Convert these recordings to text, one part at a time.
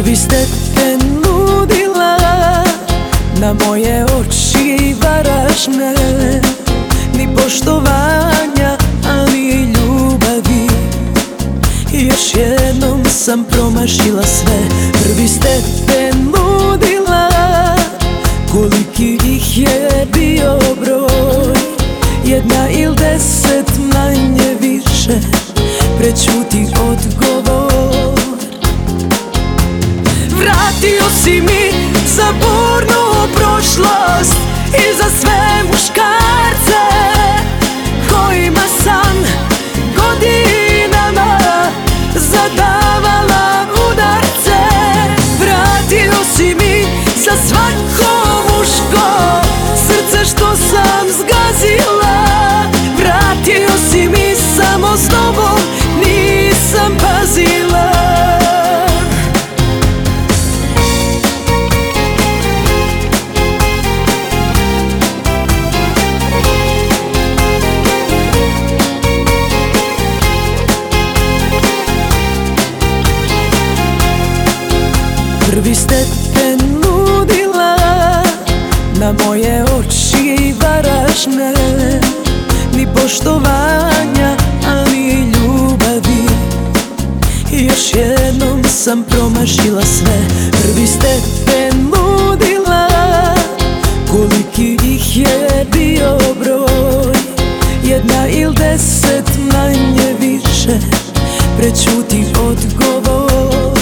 Prvi stepen nudila, na moje oči varaš me. Ni poštovanja, ali i ljubavi. Još jednom sam promašila sve. Prvi stepen nudila, koliki ih je bio broj. 1 ili 10 manje više, prećuti odgovor. Vratio si mi za burnu prošlost i za sve muškarce kojima sam godinama zadavala udarce. Vratio si mi za svako muško srce što sam zgazila. Vratio si mi, samo s tobom nisam pazila. Prvi stepen nudila, na moje oči varaš me. Ni poštovanja, ali i ljubavi. Još jednom sam promašila sve. Prvi stepen nudila, koliki ih je bio broj. 1 ili 10 manje više, prećuti odgovor.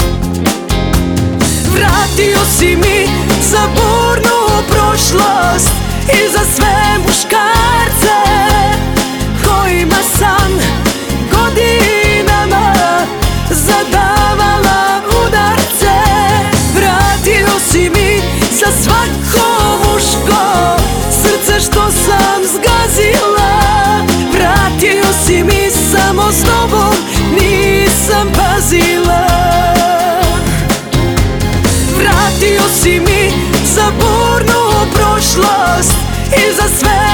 Vratio si mi za burnu prošlost i za sve muškarce kojima sam godinama zadavala udarce. Vratio si mi za svako muško srce što sam zgazila. Vratio si mi, samo s tobom nisam pazila. Vratio si mi za burnu prošlost i za sve